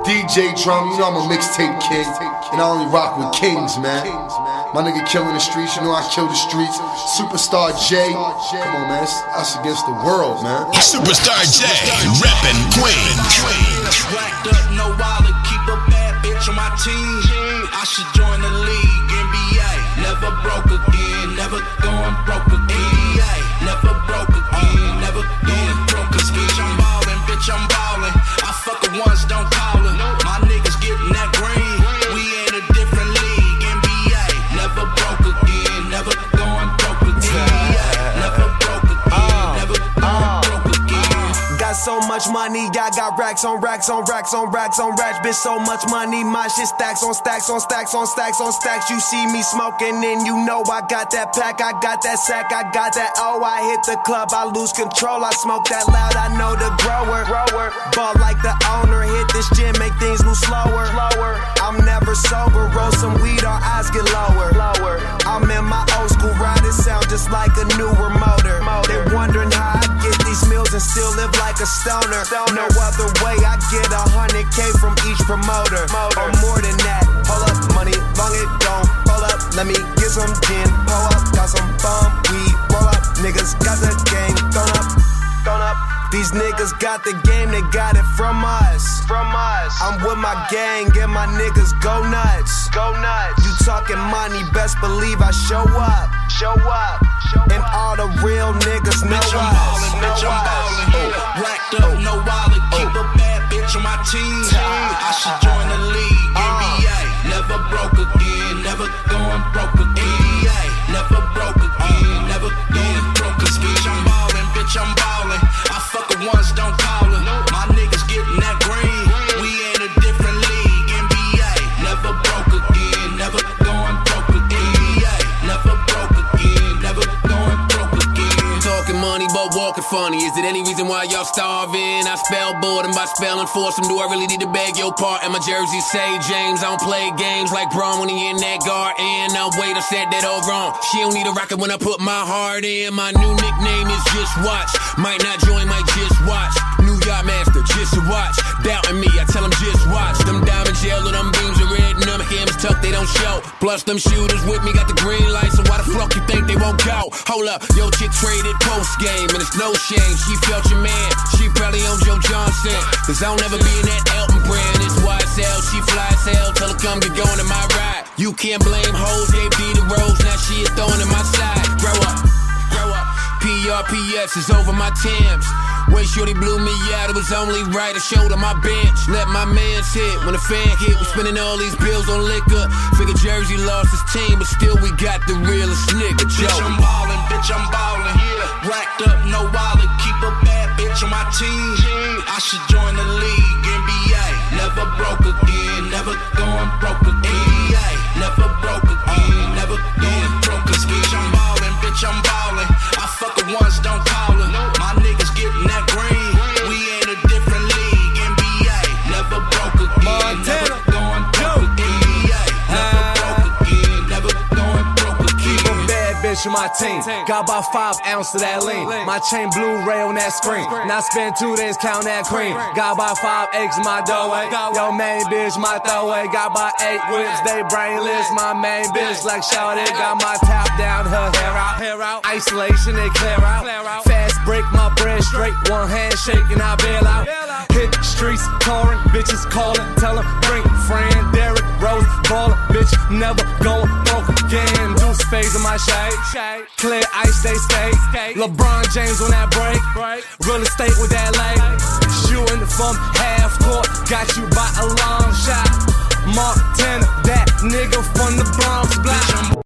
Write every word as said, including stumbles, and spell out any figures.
D J Drum, you know I'm a mixtape king, and I only rock with kings, man. My nigga killing the streets, you know I kill the streets. Superstar J, come on, man, it's us against the world, man. Superstar J, reppin' Queens. Racked up, no wallet, keep a bad bitch on my team. I should join the league, N B A. Never broke again, never going broke again. Never broke again, never going broke again. Bitch, I'm ballin', bitch, I'm ballin'. I fuck her once, don't call her. My niggas getting that green. We in a different league, N B A. Never broke again, never going broke again. Never broke again, never going broke again. Got so much money, I got racks on racks on racks on racks on racks. Bitch, so much money, my shit stacks on stacks on stacks on stacks on stacks. You see me smoking and you know I got that pack, I got that sack, I got that. Oh, I hit the club, I lose control. I smoke that loud, I know the grower. Ball like the owner, hit this gym, make things move slower. I'm never sober, roll some weed, our eyes get lower. I'm in my old school ride, it sound just like a newer motor. They wondering how I get these meals and still live like a stoner. No other way, I get a hundred K from each promoter, or more than that. Hold up, money, long it don't. Hold up, let me get some gin. Pull up, got some bum weed. Roll up, niggas got the gang thrown up, thrown up. These niggas got the game, they got it from us. From us. I'm with my gang and my niggas go nuts. Go nuts. You talking money, best believe I show up. Show up. And all the real niggas know bitch, us. I'm ballin', bitch, I'm ballin'. Oh. Racked up, no wallet, keep a bad bitch on my team. I should join the league, N B A. Never broke again, never going broke again. Never broke again, never going broke again. Bitch, I'm ballin', bitch, I'm ballin'. I fuck her once, don't call her. My niggas getting that green. We in a different league, N B A. Never broke again, never going broke again. Never broke again, never going broke again. Talking money but walking funny. Is it any reason why y'all starving? I spell boredom by spelling force them. Do I really need to beg your part? And my jersey say James. I don't play games like Braun when he in that garden. Now wait, I said that all wrong. She don't need a rocket when I put my heart in. My new nickname is Just Watch. Might not join, might just watch. New York Master, just watch. Doubting me, I tell them just watch. Them diamond gel and them beams are red and them hams tucked, they don't show. Plus them shooters with me got the green light, so why the fuck you think they won't go? Hold up, yo chick traded post game and it's no shame. She felt your man, she probably on Joe Johnson. Cause I don't ever be in that Elton brand. It's Y S L, she fly as hell, tell her come get going in my ride. You can't blame hoes, gave D the rose, now she is throwing in my side. Grow up, grow up. P R P S is over my Timbs. When shorty blew me out, it was only right. I showed her my bench, let my mans hit. When the fan hit, we spending all these bills on liquor. Figure Jersey lost his team, but still we got the realest nigga, Joe. Bitch, I'm ballin', bitch, I'm ballin'. Yeah. Racked up, no wallet, keep a bad bitch on my team. I should join the league, N B A. Never broke again, never going broke again. Never broke again, never going broke again. Bitch, I'm ballin', bitch, I'm ballin'. I fuck her once, don't call her. My niggas getting that green. We in a different league, N B A. Never broke again, Montana. never going broke again. Never broke again, never going broke again. Keep a bad bitch on my team. Got about five ounces of that lean. My chain Blu-ray on that screen. Now spend two days count that cream. Got about five acres in my doorway. Yo main bitch, my throwaway. Got about eight whips, they brainless. My main bitch like shouted. Got my top down, her hair out. Isolation, they clear out. Fast break, my bread straight. One hand shaking, I bail out. Hit the streets, touring, bitches calling. Tell them bring friend, Derrick Rose, baller, bitch, never going broke again. Deuce phase in my shade. Clear ice, they skate. LeBron James on that break. Real estate with that leg. Shooting from half court. Got you by a